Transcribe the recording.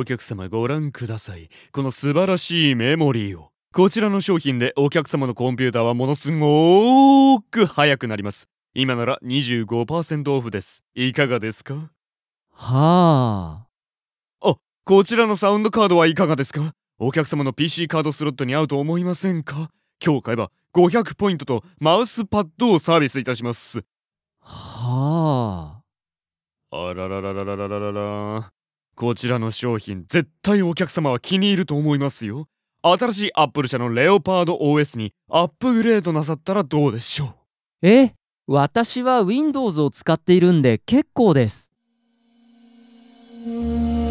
お客様ご覧ください。この素晴らしいメモリーを。こちらの商品でお客様のコンピューターはものすごーく速くなります。今なら 25% オフです。いかがですか？ はあ。 あ、こちらのサウンドカードはいかがですか？お客様の PC カードスロットに合うと思いませんか？今日買えば500ポイントとマウスパッドをサービスいたします。 はあ。 あららららららららら。こちらの商品絶対お客様は気に入ると思いますよ。新しいアップル社のレオパード OS にアップグレードなさったらどうでしょ私は Windows を使っているんで結構です。